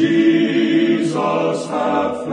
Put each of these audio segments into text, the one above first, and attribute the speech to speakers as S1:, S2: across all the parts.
S1: Jesus have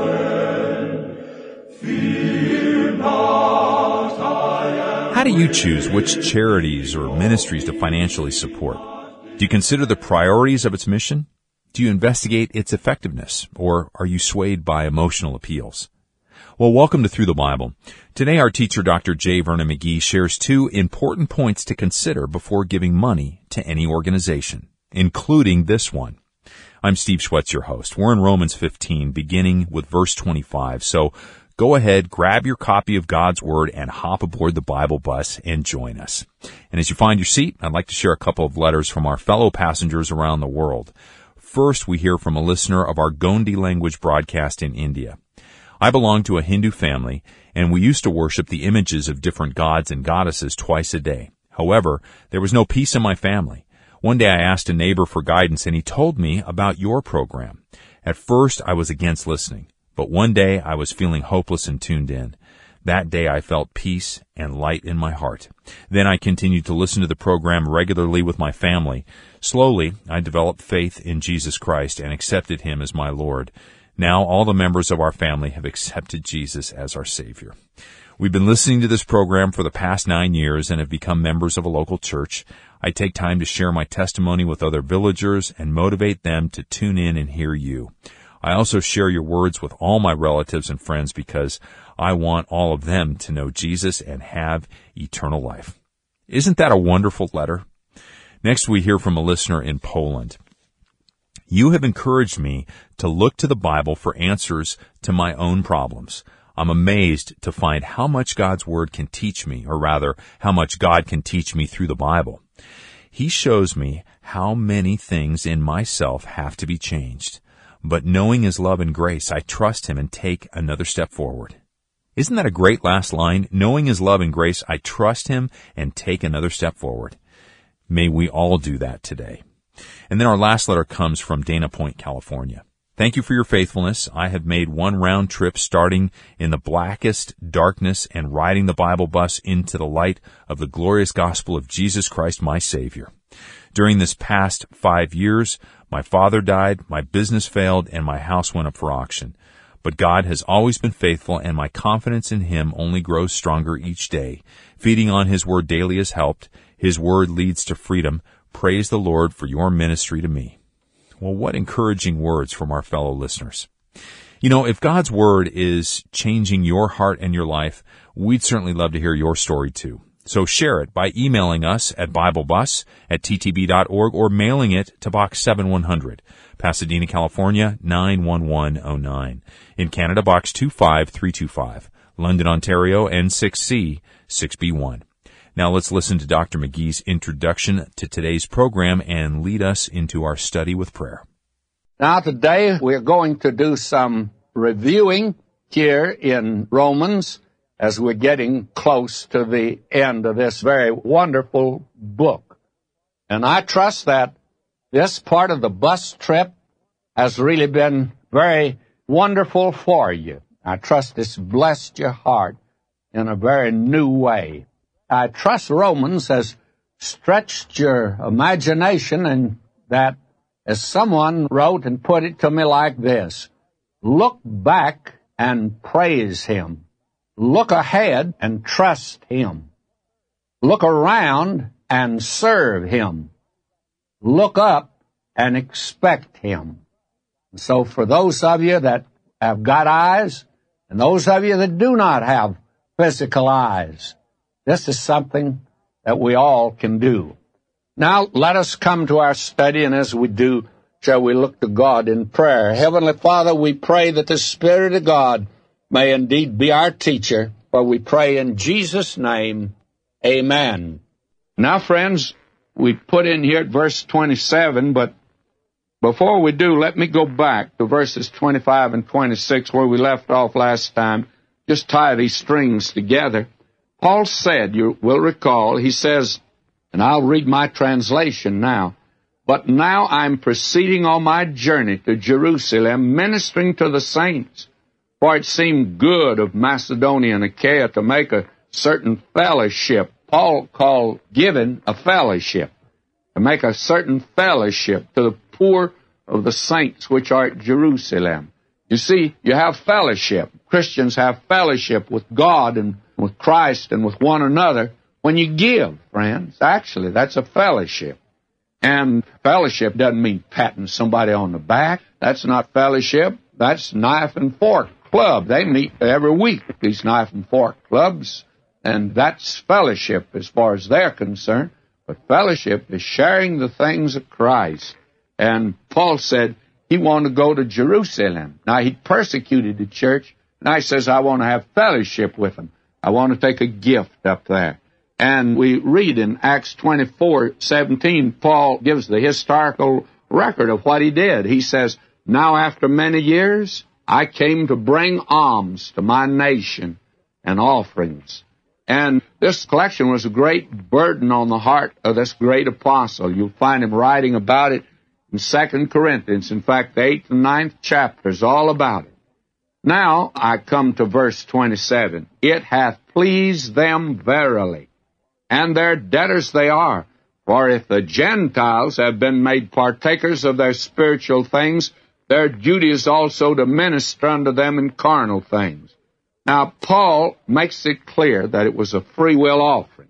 S1: fled. Fear not, I am.
S2: How do you choose which charities or ministries to financially support? Do you consider the priorities of its mission? Do you investigate its effectiveness, or are you swayed by emotional appeals? Well, welcome to Through the Bible. Today our teacher, Dr. J. Vernon McGee, shares two important points to consider before giving money to any organization, including this one. I'm Steve Schwetz, your host. We're in Romans 15, beginning with verse 25. So go ahead, grab your copy of God's Word, and hop aboard the Bible bus and join us. And as you find your seat, I'd like to share a couple of letters from our fellow passengers around the world. First, we hear from a listener of our Gondi language broadcast in India. I belong to a Hindu family, and we used to worship the images of different gods and goddesses twice a day. However, there was no peace in my family. One day I asked a neighbor for guidance, and he told me about your program. At first, I was against listening, but one day I was feeling hopeless and tuned in. That day I felt peace and light in my heart. Then I continued to listen to the program regularly with my family. Slowly, I developed faith in Jesus Christ and accepted Him as my Lord. Now all the members of our family have accepted Jesus as our Savior. We've been listening to this program for the past 9 years and have become members of a local church. I take time to share my testimony with other villagers and motivate them to tune in and hear you. I also share your words with all my relatives and friends because I want all of them to know Jesus and have eternal life. Isn't that a wonderful letter? Next, we hear from a listener in Poland. You have encouraged me to look to the Bible for answers to my own problems. I'm amazed to find how much God's Word can teach me, or rather, how much God can teach me through the Bible. He shows me how many things in myself have to be changed. But knowing His love and grace, I trust Him and take another step forward. Isn't that a great last line? Knowing His love and grace, I trust Him and take another step forward. May we all do that today. And then our last letter comes from Dana Point, California. Thank you for your faithfulness. I have made one round trip starting in the blackest darkness and riding the Bible bus into the light of the glorious gospel of Jesus Christ, my Savior. During this past 5 years, my father died, my business failed, and my house went up for auction. But God has always been faithful, and my confidence in Him only grows stronger each day. Feeding on His Word daily has helped. His Word leads to freedom. Praise the Lord for your ministry to me. Well, what encouraging words from our fellow listeners. You know, if God's Word is changing your heart and your life, we'd certainly love to hear your story too. So share it by emailing us at BibleBus@ttb.org or mailing it to Box 7100, Pasadena, California, 91109. In Canada, Box 25325, London, Ontario, N6C 6B1. Now let's listen to Dr. McGee's introduction to today's program and lead us into our study with prayer.
S3: Now today we're going to do some reviewing here in Romans as we're getting close to the end of this very wonderful book. And I trust that this part of the bus trip has really been very wonderful for you. I trust it's blessed your heart in a very new way. I trust Romans has stretched your imagination, and that, as someone wrote and put it to me like this, look back and praise Him. Look ahead and trust Him. Look around and serve Him. Look up and expect Him. And so for those of you that have got eyes, and those of you that do not have physical eyes, this is something that we all can do. Now, let us come to our study, and as we do, shall we look to God in prayer. Heavenly Father, we pray that the Spirit of God may indeed be our teacher, for we pray in Jesus' name, amen. Now, friends, we put in here at verse 27, but before we do, let me go back to verses 25 and 26 where we left off last time. Just tie these strings together. Paul said, you will recall, he says, and I'll read my translation now, but now I'm proceeding on my journey to Jerusalem, ministering to the saints. For it seemed good of Macedonia and Achaia to make a certain fellowship. Paul called giving a fellowship, to make a certain fellowship to the poor of the saints which are at Jerusalem. You see, you have fellowship. Christians have fellowship with God and with Christ and with one another when you give, friends. Actually, that's a fellowship. And fellowship doesn't mean patting somebody on the back. That's not fellowship. That's knife and fork club. They meet every week, these knife and fork clubs, and that's fellowship as far as they're concerned. But fellowship is sharing the things of Christ. And Paul said he wanted to go to Jerusalem. Now, he persecuted the church. Now he says, I want to have fellowship with them. I want to take a gift up there. And we read in Acts 24:17, Paul gives the historical record of what he did. He says, now after many years, I came to bring alms to my nation and offerings. And this collection was a great burden on the heart of this great apostle. You'll find him writing about it in 2 Corinthians. In fact, the 8th and 9th chapters, all about it. Now I come to verse 27. It hath pleased them verily, and their debtors they are. For if the Gentiles have been made partakers of their spiritual things, their duty is also to minister unto them in carnal things. Now, Paul makes it clear that it was a free will offering.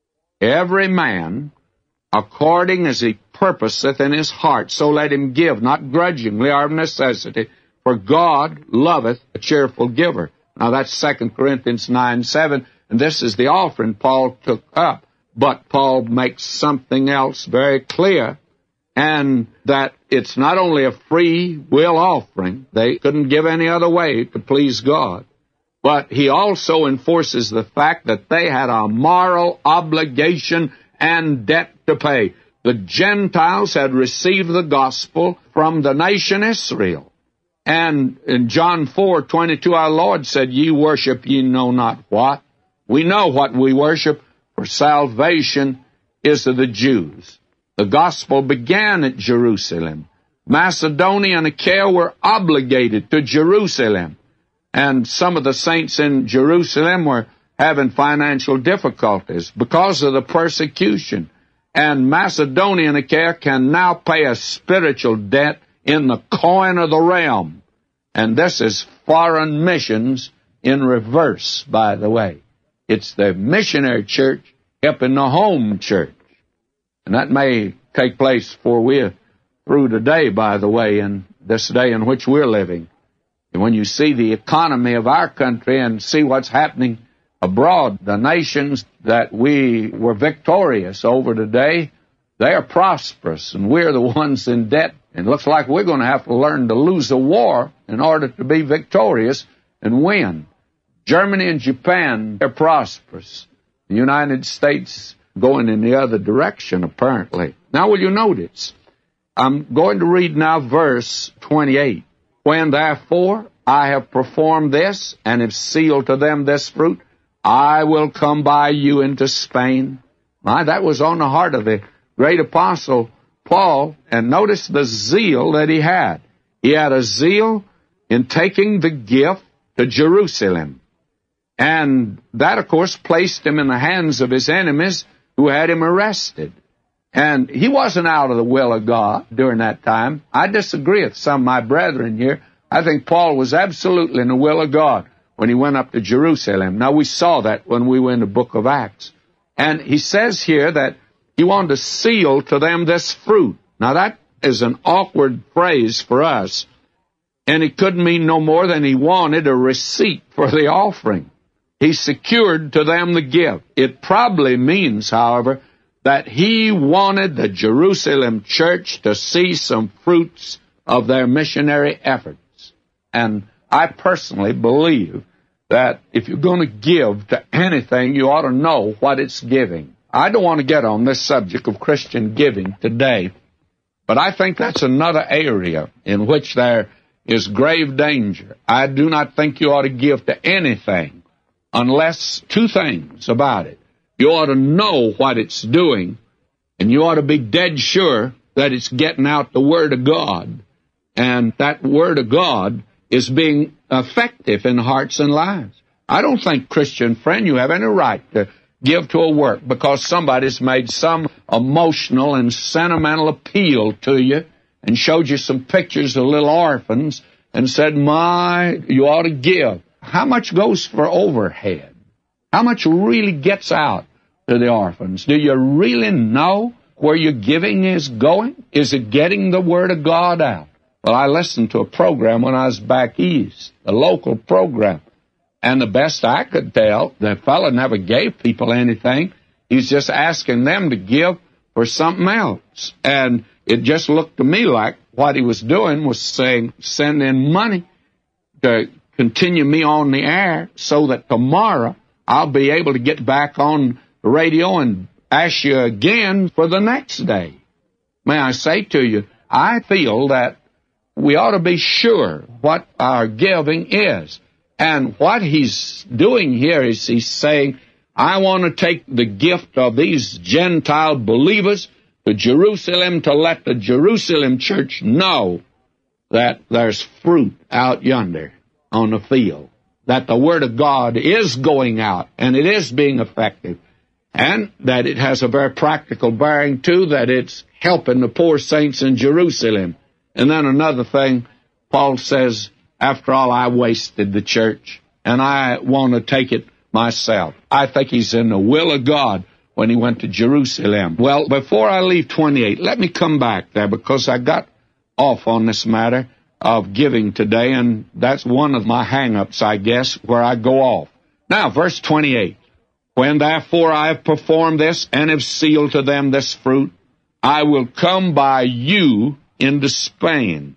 S3: Every man, according as he purposeth in his heart, so let him give, not grudgingly or of necessity, for God loveth a cheerful giver. Now, that's 2 Corinthians 9:7, and this is the offering Paul took up. But Paul makes something else very clear, and that it's not only a free will offering. They couldn't give any other way to please God. But he also enforces the fact that they had a moral obligation and debt to pay. The Gentiles had received the gospel from the nation Israel. And in John 4:22, our Lord said, ye worship ye know not what. We know what we worship, for salvation is of the Jews. The gospel began at Jerusalem. Macedonia and Achaia were obligated to Jerusalem. And some of the saints in Jerusalem were having financial difficulties because of the persecution. And Macedonia and Achaia can now pay a spiritual debt in the coin of the realm. And this is foreign missions in reverse, by the way. It's the missionary church helping the home church. And that may take place before we're through today, by the way, in this day in which we're living. And when you see the economy of our country and see what's happening abroad, the nations that we were victorious over today, they are prosperous, and we're the ones in debt. And it looks like we're going to have to learn to lose a war in order to be victorious and win. Germany and Japan, they're prosperous. The United States going in the other direction, apparently. Now, will you notice? I'm going to read now verse 28. When therefore I have performed this, and have sealed to them this fruit, I will come by you into Spain. That was on the heart of the great apostle Paul, and notice the zeal that he had. He had a zeal in taking the gift to Jerusalem. And that, of course, placed him in the hands of his enemies who had him arrested. And he wasn't out of the will of God during that time. I disagree with some of my brethren here. I think Paul was absolutely in the will of God when he went up to Jerusalem. Now, we saw that when we were in the book of Acts. And he says here that he wanted to seal to them this fruit. Now, that is an awkward phrase for us. And it couldn't mean no more than he wanted a receipt for the offering. He secured to them the gift. It probably means, however, that he wanted the Jerusalem church to see some fruits of their missionary efforts. And I personally believe that if you're going to give to anything, you ought to know what it's giving. I don't want to get on this subject of Christian giving today, but I think that's another area in which there is grave danger. I do not think you ought to give to anything unless two things about it. You ought to know what it's doing, and you ought to be dead sure that it's getting out the Word of God, and that Word of God is being effective in hearts and lives. I don't think, Christian friend, you have any right to give to a work because somebody's made some emotional and sentimental appeal to you, and showed you some pictures of little orphans and said, you ought to give. How much goes for overhead? How much really gets out to the orphans? Do you really know where your giving is going? Is it getting the Word of God out? Well, I listened to a program when I was back east, a local program, and the best I could tell, the fellow never gave people anything. He's just asking them to give for something else. And it just looked to me like what he was doing was saying, send in money to continue me on the air so that tomorrow I'll be able to get back on the radio and ask you again for the next day. May I say to you, I feel that we ought to be sure what our giving is. And what he's doing here is he's saying, I want to take the gift of these Gentile believers to Jerusalem to let the Jerusalem church know that there's fruit out yonder on the field, that the Word of God is going out and it is being effective, and that it has a very practical bearing, too, that it's helping the poor saints in Jerusalem. And then another thing, Paul says, after all, I wasted the church, and I want to take it myself. I think he's in the will of God when he went to Jerusalem. Well, before I leave 28, let me come back there, because I got off on this matter of giving today, and that's one of my hang-ups, I guess, where I go off. Now, verse 28, when therefore I have performed this and have sealed to them this fruit, I will come by you into Spain.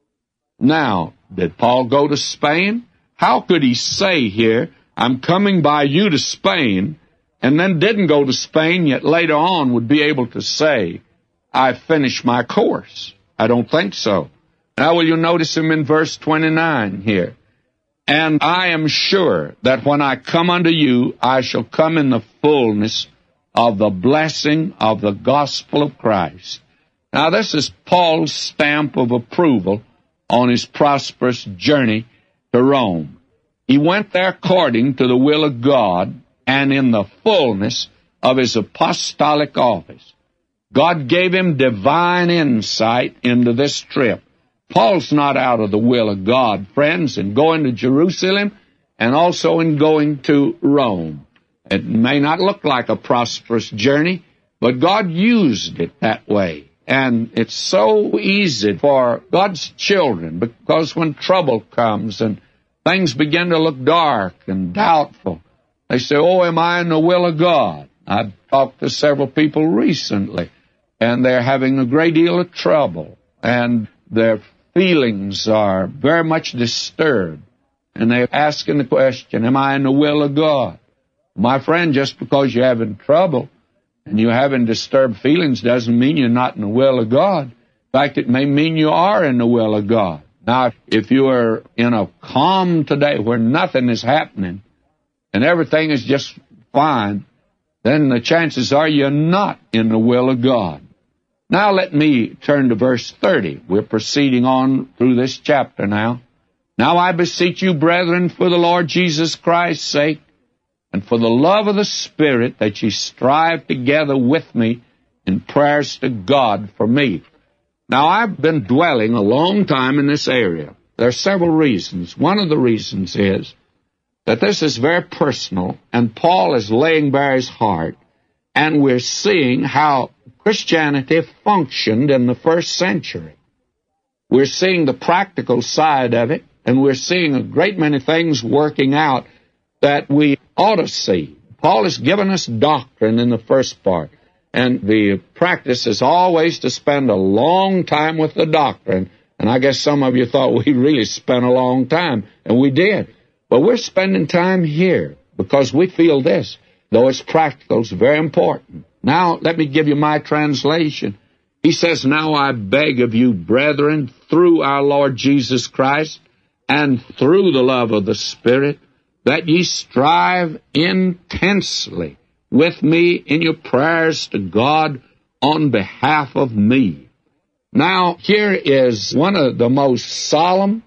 S3: Now, did Paul go to Spain? How could he say here, I'm coming by you to Spain, and then didn't go to Spain, yet later on would be able to say, I finished my course? I don't think so. Now, will you notice him in verse 29 here? And I am sure that when I come unto you, I shall come in the fullness of the blessing of the gospel of Christ. Now, this is Paul's stamp of approval on his prosperous journey to Rome. He went there according to the will of God and in the fullness of his apostolic office. God gave him divine insight into this trip. Paul's not out of the will of God, friends, in going to Jerusalem and also in going to Rome. It may not look like a prosperous journey, but God used it that way. And it's so easy for God's children, because when trouble comes and things begin to look dark and doubtful, they say, oh, am I in the will of God? I've talked to several people recently, and they're having a great deal of trouble, and their feelings are very much disturbed, and they're asking the question, am I in the will of God? My friend, just because you're having trouble and you're having disturbed feelings doesn't mean you're not in the will of God. In fact, it may mean you are in the will of God. Now, if you are in a calm today where nothing is happening and everything is just fine, then the chances are you're not in the will of God. Now let me turn to verse 30. We're proceeding on through this chapter now. Now I beseech you, brethren, for the Lord Jesus Christ's sake, and for the love of the Spirit, that ye strive together with me in prayers to God for me. Now, I've been dwelling a long time in this area. There are several reasons. One of the reasons is that this is very personal, and Paul is laying bare his heart, and we're seeing how Christianity functioned in the first century. We're seeing the practical side of it, and we're seeing a great many things working out that we ought to see. Paul has given us doctrine in the first part, and the practice is always to spend a long time with the doctrine. And I guess some of you thought we really spent a long time, and we did. But we're spending time here because we feel this, though it's practical, it's very important. Now, let me give you my translation. He says, now I beg of you, brethren, through our Lord Jesus Christ and through the love of the Spirit, that ye strive intensely with me in your prayers to God on behalf of me. Now, here is one of the most solemn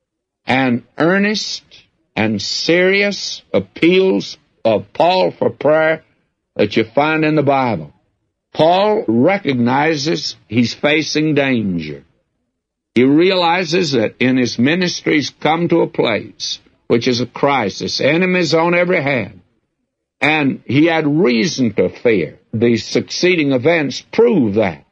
S3: and earnest and serious appeals of Paul for prayer that you find in the Bible. Paul recognizes he's facing danger. He realizes that in his ministry he's come to a place which is a crisis, enemies on every hand, and he had reason to fear. The succeeding events prove that.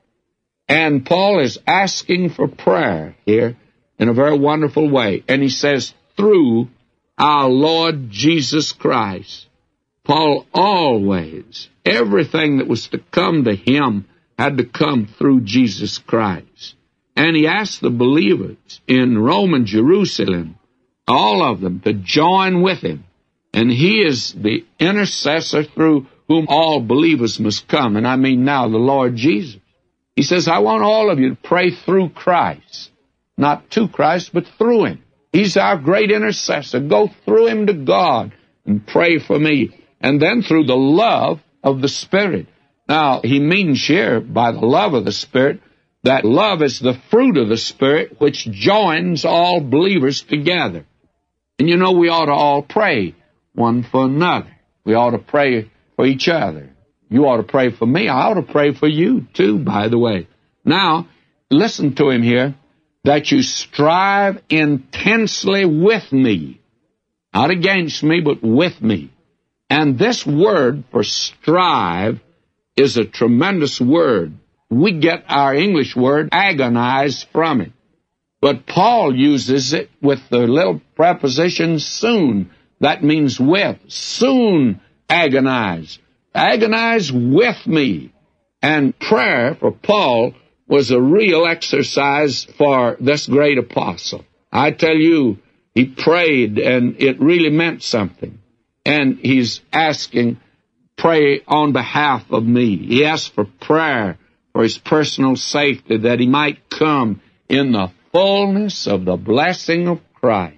S3: And Paul is asking for prayer here in a very wonderful way. And he says, through our Lord Jesus Christ. Paul always, everything that was to come to him had to come through Jesus Christ. And he asked the believers in Rome and Jerusalem, all of them, to join with him. And he is the intercessor through whom all believers must come. And I mean now the Lord Jesus. He says, I want all of you to pray through Christ. Not to Christ, but through him. He's our great intercessor. Go through him to God and pray for me. And then through the love of the Spirit. Now, he means here, by the love of the Spirit, that love is the fruit of the Spirit which joins all believers together. And you know, we ought to all pray one for another. We ought to pray for each other. You ought to pray for me. I ought to pray for you, too, by the way. Now, listen to him here. That you strive intensely with me. Not against me, but with me. And this word for strive is a tremendous word. We get our English word agonize from it. But Paul uses it with the little preposition soon. That means with. Soon agonize. Agonize with me. And prayer for Paul was a real exercise for this great apostle. I tell you, he prayed, and it really meant something. And he's asking, pray on behalf of me. He asked for prayer for his personal safety, that he might come in the fullness of the blessing of Christ.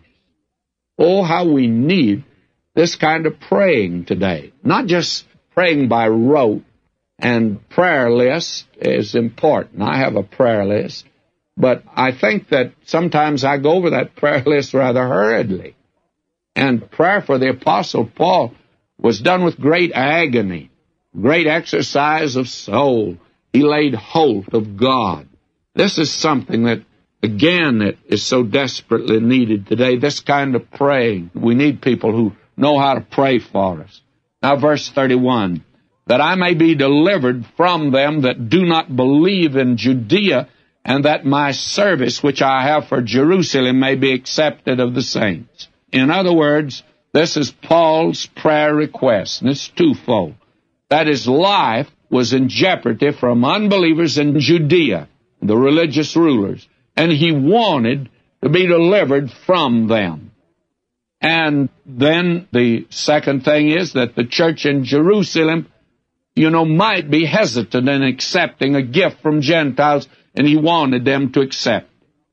S3: Oh, how we need this kind of praying today. Not just praying by rote, and prayer list is important. I have a prayer list, but I think that sometimes I go over that prayer list rather hurriedly. And prayer for the Apostle Paul was done with great agony, great exercise of soul. He laid hold of God. This is something that, again, that is so desperately needed today, this kind of praying. We need people who know how to pray for us. Now, verse 31. That I may be delivered from them that do not believe in Judea, and that my service which I have for Jerusalem may be accepted of the saints. In other words, this is Paul's prayer request, and it's twofold. That his life was in jeopardy from unbelievers in Judea, the religious rulers, and he wanted to be delivered from them. And then the second thing is that the church in Jerusalem, might be hesitant in accepting a gift from Gentiles, and he wanted them to accept.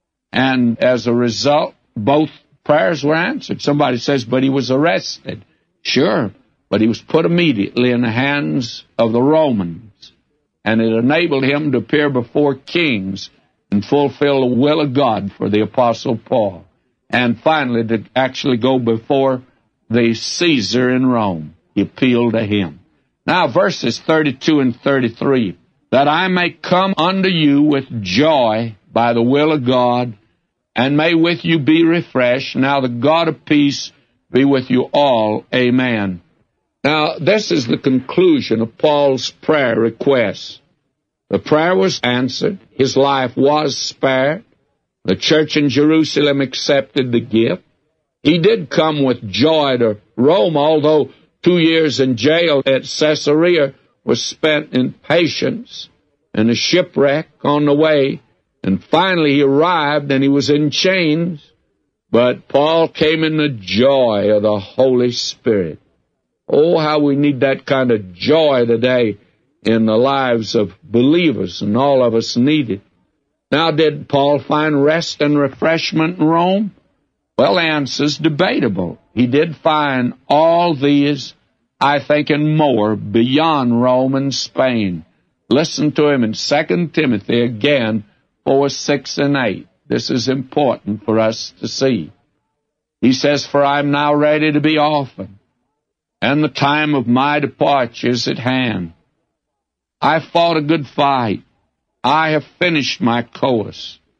S3: And as a result, both prayers were answered. Somebody says, but he was arrested. Sure, but he was put immediately in the hands of the Romans, and it enabled him to appear before kings and fulfill the will of God for the Apostle Paul, and finally to actually go before the Caesar in Rome. He appealed to him. Now, verses 32 and 33, that I may come unto you with joy by the will of God, and may with you be refreshed. Now the God of peace be with you all. Amen. Now, this is the conclusion of Paul's prayer request. The prayer was answered. His life was spared. The church in Jerusalem accepted the gift. He did come with joy to Rome, although 2 years in jail at Caesarea was spent in patience and a shipwreck on the way. And finally he arrived and he was in chains. But Paul came in the joy of the Holy Spirit. Oh, how we need that kind of joy today in the lives of believers, and all of us need it. Now, did Paul find rest and refreshment in Rome? Well, the answer's debatable. He did find all these, I think, and more beyond Rome and Spain. Listen to him in 2 Timothy again, 4, 6, and 8. This is important for us to see. He says, for I am now ready to be offered, and the time of my departure is at hand. I fought a good fight. I have finished my course.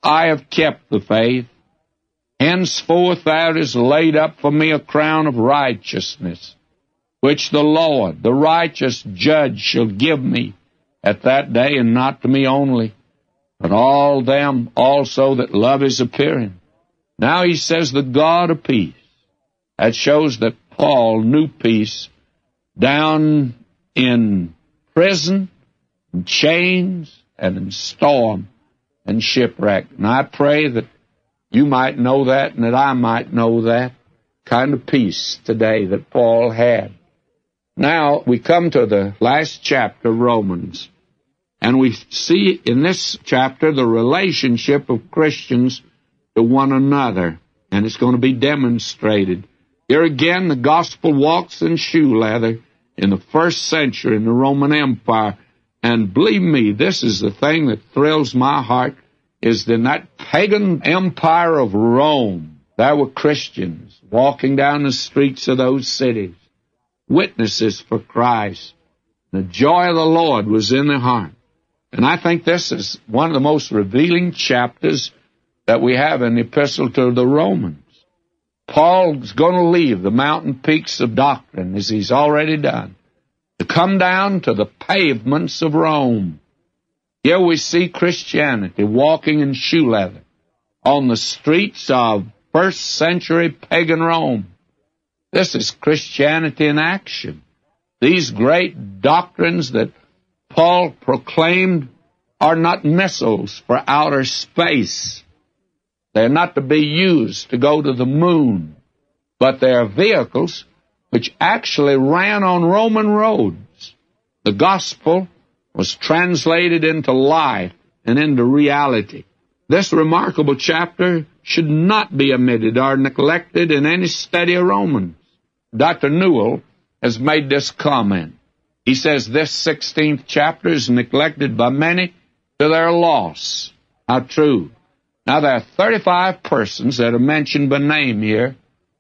S3: I have kept the faith. Henceforth there is laid up for me a crown of righteousness, which the Lord, the righteous judge, shall give me at that day, and not to me only, but all them also that love his appearing. Now he says, the God of peace. That shows that Paul knew peace down in prison, in chains, and in storm and shipwreck. And I pray that you might know that, and that I might know that kind of peace today that Paul had. Now we come to the last chapter of Romans, and we see in this chapter the relationship of Christians to one another, and it's going to be demonstrated. Here again, the gospel walks in shoe leather in the first century in the Roman Empire. And believe me, this is the thing that thrills my heart, is in that pagan empire of Rome, there were Christians walking down the streets of those cities, witnesses for Christ. The joy of the Lord was in their heart. And I think this is one of the most revealing chapters that we have in the Epistle to the Romans. Paul's going to leave the mountain peaks of doctrine, as he's already done, to come down to the pavements of Rome. Here we see Christianity walking in shoe leather on the streets of first century pagan Rome. This is Christianity in action. These great doctrines that Paul proclaimed are not missiles for outer space. They're not to be used to go to the moon, but they are vehicles which actually ran on Roman roads. The gospel was translated into life and into reality. This remarkable chapter should not be omitted or neglected in any study of Romans. Dr. Newell has made this comment. He says this 16th chapter is neglected by many to their loss. How true. Now, there are 35 persons that are mentioned by name here.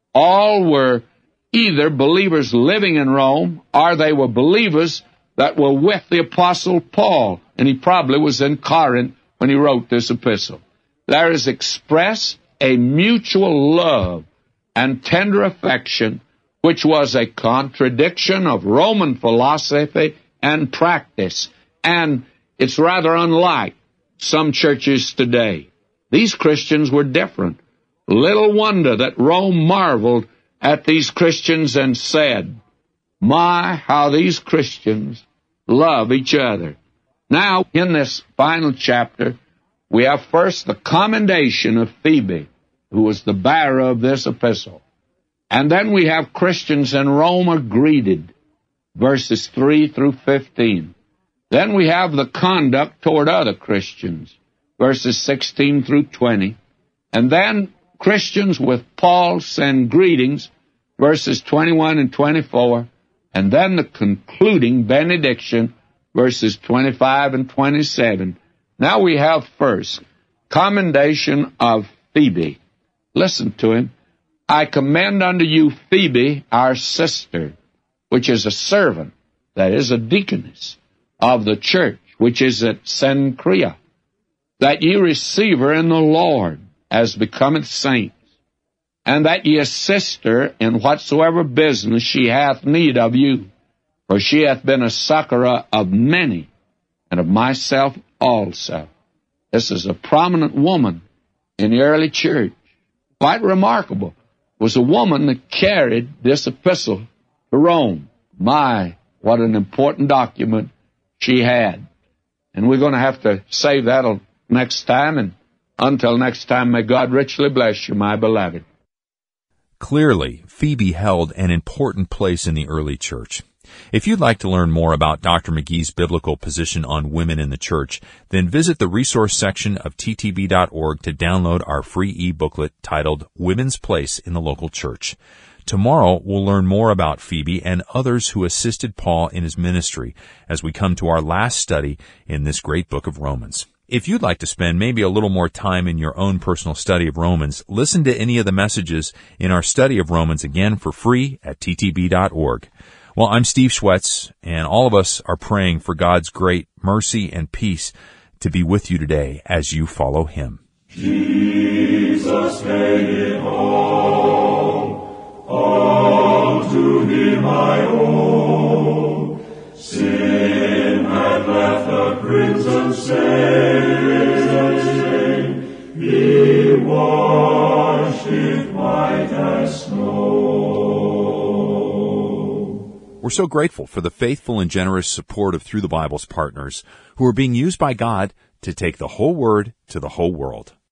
S3: All were either believers living in Rome, or they were believers that were with the Apostle Paul, and he probably was in Corinth when he wrote this epistle. There is expressed a mutual love and tender affection, which was a contradiction of Roman philosophy and practice, and it's rather unlike some churches today. These Christians were different. Little wonder that Rome marveled at these Christians and said, my, how these Christians love each other. Now, in this final chapter, we have first the commendation of Phoebe, who was the bearer of this epistle. And then we have Christians in Rome are greeted, verses 3 through 15. Then we have the conduct toward other Christians, verses 16 through 20. And then Christians with Paul send greetings, verses 21 and 24. And then the concluding benediction, verses 25 and 27. Now we have first, commendation of Phoebe. Listen to him. I commend unto you Phoebe, our sister, which is a servant, that is a deaconess, of the church, which is at Cenchrea, that ye receive her in the Lord, as becometh saints, and that ye assist her in whatsoever business she hath need of you, for she hath been a succorer of many, and of myself also. This is a prominent woman in the early church. Quite remarkable. Was a woman that carried this epistle to Rome. My, what an important document she had. And we're going to have to save that next time, and until next time, may God richly bless you, my beloved.
S2: Clearly, Phoebe held an important place in the early church. If you'd like to learn more about Dr. McGee's biblical position on women in the church, then visit the resource section of ttb.org to download our free e-booklet titled Women's Place in the Local Church. Tomorrow, we'll learn more about Phoebe and others who assisted Paul in his ministry as we come to our last study in this great book of Romans. If you'd like to spend maybe a little more time in your own personal study of Romans, listen to any of the messages in our study of Romans again for free at ttb.org. Well, I'm Steve Schwetz, and all of us are praying for God's great mercy and peace to be with you today as you follow Him.
S1: Jesus made it all to him I owe. Sin had left a crimson stain, he washed it white as snow.
S2: We're so grateful for the faithful and generous support of Through the Bible's partners who are being used by God to take the whole Word to the whole world.